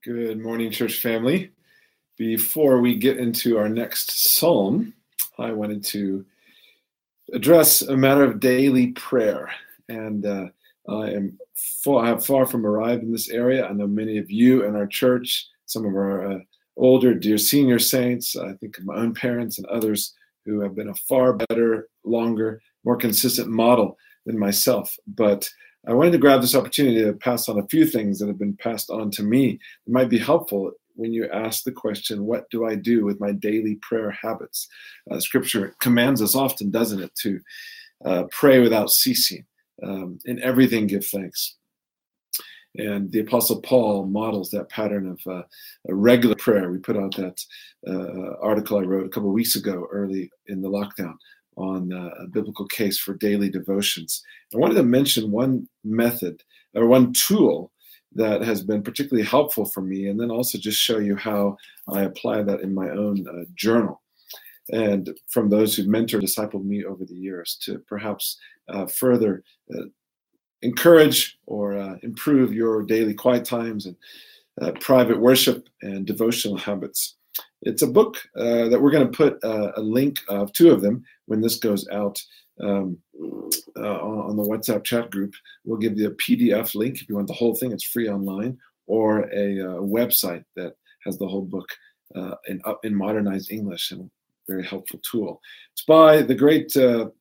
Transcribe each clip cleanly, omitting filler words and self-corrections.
Good morning, church family. Before we get into our next psalm, I wanted to address a matter of daily prayer. And I have far from arrived in this area. I know many of you in our church, some of our older, dear senior saints, I think of my own parents and others who have been a far better, longer, more consistent model than myself. But I wanted to grab this opportunity to pass on a few things that have been passed on to me that might be helpful when you ask the question, what do I do with my daily prayer habits? Scripture commands us often, doesn't it, to pray without ceasing. In everything, give thanks. And the Apostle Paul models that pattern of a regular prayer. We put out that article I wrote a couple of weeks ago, early in the lockdown, on a biblical case for daily devotions. I wanted to mention one method or one tool that has been particularly helpful for me, and then also just show you how I apply that in my own journal. And from those who've mentored, discipled me over the years to perhaps further encourage or improve your daily quiet times and private worship and devotional habits. It's a book that we're going to put a link of two of them when this goes out on the WhatsApp chat group. We'll give you a PDF link if you want the whole thing. It's free online, or a website that has the whole book in modernized English, and a very helpful tool. It's by the great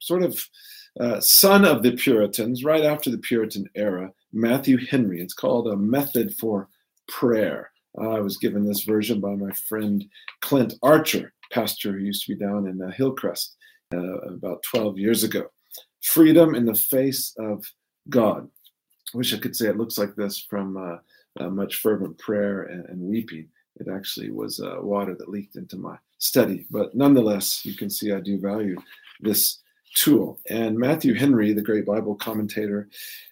son of the Puritans, right after the Puritan era, Matthew Henry. It's called A Method for Prayer. I was given this version by my friend Clint Archer, pastor who used to be down in Hillcrest about 12 years ago. Freedom in the face of God. I wish I could say it looks like this from much fervent prayer and weeping. It actually was water that leaked into my study. But nonetheless, you can see I do value this tool. And Matthew Henry, the great Bible commentator,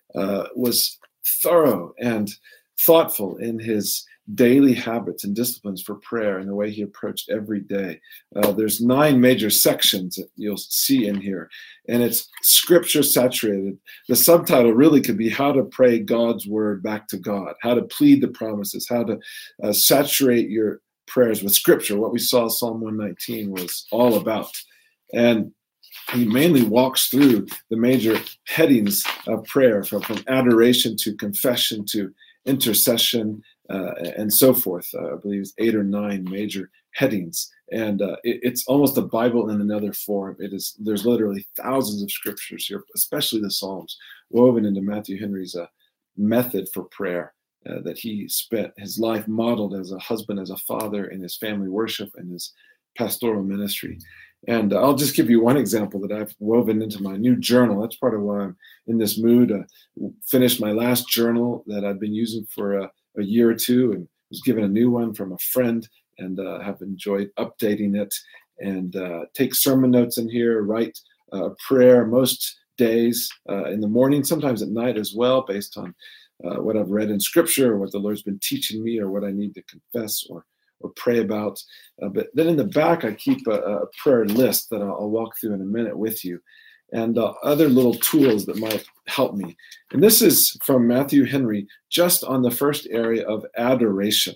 was thorough and thoughtful in his daily habits and disciplines for prayer and the way he approached every day. There's 9 major sections that you'll see in here, and it's scripture saturated. The subtitle really could be how to pray God's word back to God, how to plead the promises, how to saturate your prayers with scripture. What we saw Psalm 119 was all about. And he mainly walks through the major headings of prayer, from adoration to confession to intercession, and so forth. I believe it's 8 or 9 major headings, and it's almost a Bible in another form. There's literally thousands of scriptures here, especially the Psalms, woven into Matthew Henry's method for prayer that he spent his life modeled as a husband, as a father, in his family worship and his pastoral ministry. And I'll just give you one example that I've woven into my new journal. That's part of why I'm in this mood. Finished my last journal that I've been using for a year or two, and was given a new one from a friend, and have enjoyed updating it, and take sermon notes in here, write prayer most days in the morning, sometimes at night as well, based on what I've read in scripture, or what the Lord's been teaching me, or what I need to confess or pray about. But then in the back, I keep a prayer list that I'll walk through in a minute with you, and other little tools that might help me. And this is from Matthew Henry, just on the first area of adoration.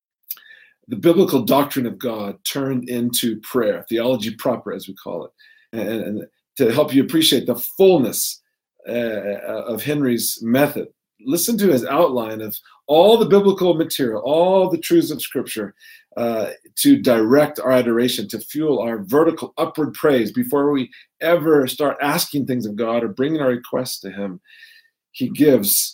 The biblical doctrine of God turned into prayer, theology proper, as we call it. And to help you appreciate the fullness of Henry's method, listen to his outline of all the biblical material, all the truths of Scripture, to direct our adoration, to fuel our vertical upward praise before we ever start asking things of God or bringing our requests to Him. He gives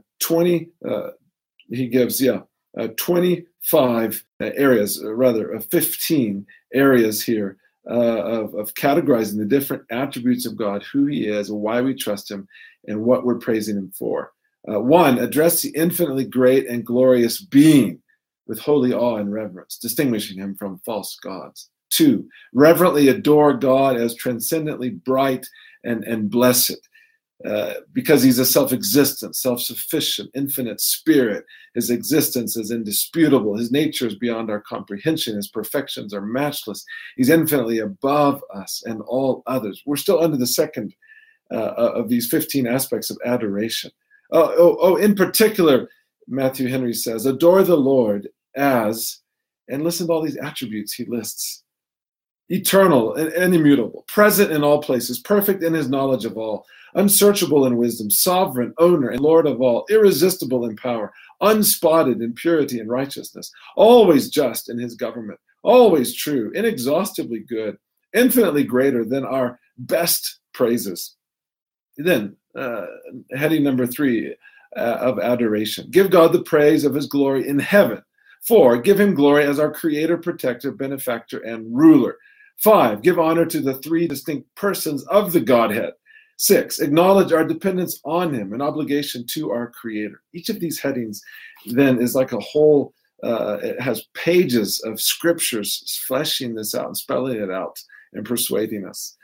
25 areas, rather 15 areas here of categorizing the different attributes of God, who He is, why we trust Him, and what we're praising Him for. 1, address the infinitely great and glorious being with holy awe and reverence, distinguishing Him from false gods. 2, reverently adore God as transcendently bright and blessed, because He's a self-existent, self-sufficient, infinite spirit. His existence is indisputable. His nature is beyond our comprehension. His perfections are matchless. He's infinitely above us and all others. We're still under the second of these 15 aspects of adoration. In particular, Matthew Henry says, adore the Lord as, and listen to all these attributes he lists: eternal and immutable, present in all places, perfect in his knowledge of all, unsearchable in wisdom, sovereign, owner, and Lord of all, irresistible in power, unspotted in purity and righteousness, always just in his government, always true, inexhaustibly good, infinitely greater than our best praises. Then, heading number 3 of adoration. Give God the praise of his glory in heaven. 4, give him glory as our creator, protector, benefactor, and ruler. 5, give honor to the 3 distinct persons of the Godhead. 6, acknowledge our dependence on him and obligation to our creator. Each of these headings then is like a whole, it has pages of scriptures fleshing this out and spelling it out and persuading us.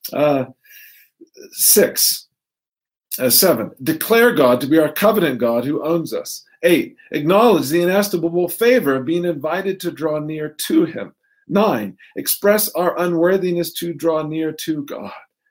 7, declare God to be our covenant God who owns us. 8, acknowledge the inestimable favor of being invited to draw near to him. 9, express our unworthiness to draw near to God.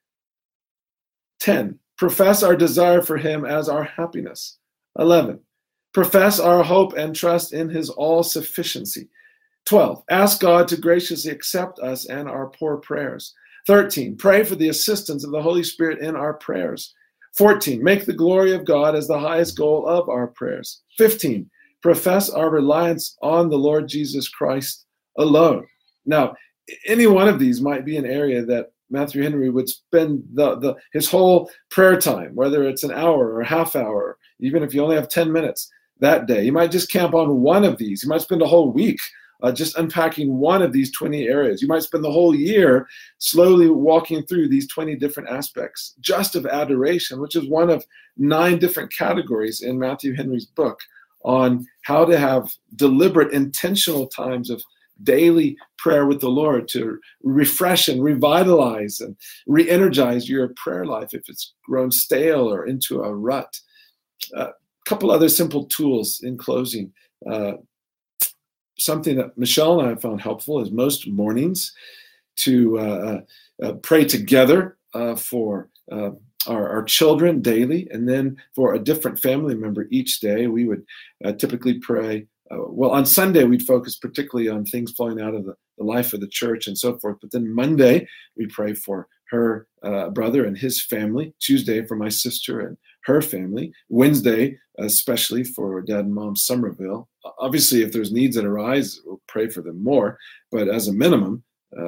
10, profess our desire for him as our happiness. 11, profess our hope and trust in his all-sufficiency. 12, ask God to graciously accept us and our poor prayers. 13, pray for the assistance of the Holy Spirit in our prayers. 14, make the glory of God as the highest goal of our prayers. 15, profess our reliance on the Lord Jesus Christ alone. Now, any one of these might be an area that Matthew Henry would spend his whole prayer time, whether it's an hour or a half hour, even if you only have 10 minutes that day. You might just camp on one of these. You might spend a whole week just unpacking one of these 20 areas. You might spend the whole year slowly walking through these 20 different aspects just of adoration, which is one of 9 different categories in Matthew Henry's book on how to have deliberate, intentional times of daily prayer with the Lord to refresh and revitalize and re-energize your prayer life if it's grown stale or into a rut. A couple other simple tools in closing. Something that Michelle and I have found helpful is most mornings to pray together for our children daily, and then for a different family member each day. We would typically pray. Well, on Sunday, we'd focus particularly on things flowing out of the life of the church and so forth. But then Monday, we pray for her brother and his family. Tuesday, for my sister and her family. Wednesday, especially for Dad and Mom Somerville. Obviously, if there's needs that arise, we'll pray for them more. But as a minimum,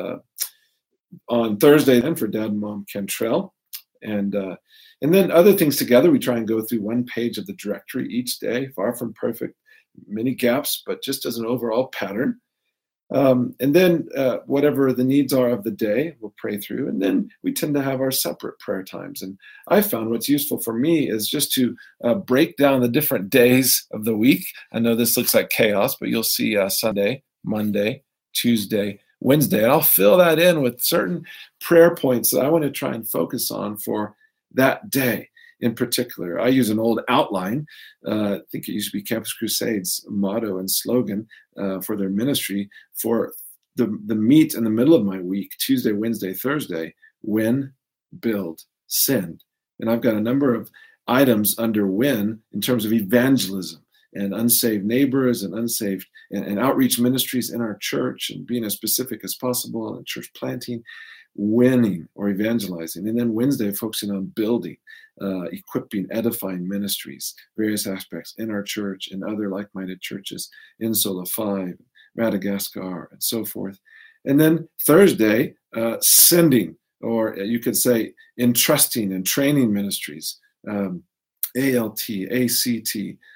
on Thursday, then for Dad and Mom Cantrell. And then other things together, we try and go through one page of the directory each day, far from perfect, many gaps, but just as an overall pattern. And then whatever the needs are of the day, we'll pray through. And then we tend to have our separate prayer times. And I found what's useful for me is just to break down the different days of the week. I know this looks like chaos, but you'll see Sunday, Monday, Tuesday, Wednesday. And I'll fill that in with certain prayer points that I want to try and focus on for that day. In particular, I use an old outline. I think it used to be Campus Crusade's motto and slogan for their ministry for the meat in the middle of my week, Tuesday, Wednesday, Thursday: win, build, send. And I've got a number of items under win in terms of evangelism and unsaved neighbors and unsaved and outreach ministries in our church, and being as specific as possible, and church planting, winning or evangelizing. And then Wednesday, focusing on building, equipping, edifying ministries, various aspects in our church and other like-minded churches in Sola 5, Madagascar, and so forth. And then Thursday, sending, or you could say entrusting and training ministries, ALT, ACT,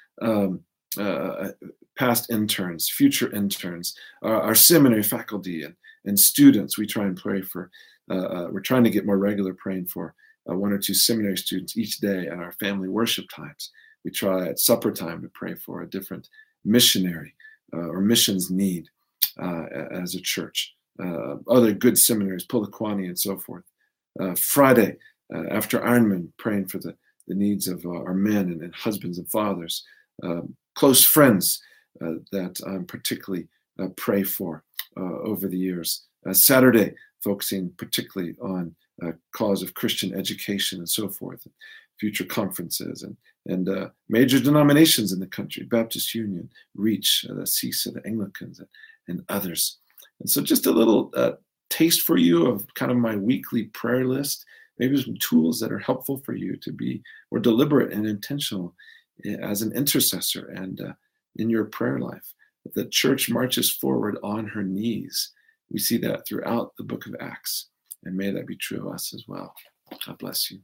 past interns, future interns, our seminary faculty and students. We try and pray for, we're trying to get more regular praying for 1 or 2 seminary students each day at our family worship times. We try at supper time to pray for a different missionary or missions need as a church. Other good seminaries, Polokwane and so forth. Friday, after Ironman, praying for the needs of our men and husbands and fathers. Close friends that I'm particularly pray for over the years. Saturday, focusing particularly on cause of Christian education and so forth, future conferences and and major denominations in the country, Baptist Union, Reach, the CISA, the Anglicans, and others. And so just a little taste for you of kind of my weekly prayer list, maybe some tools that are helpful for you to be more deliberate and intentional as an intercessor and in your prayer life. The church marches forward on her knees. We see that throughout the book of Acts, and may that be true of us as well. God bless you.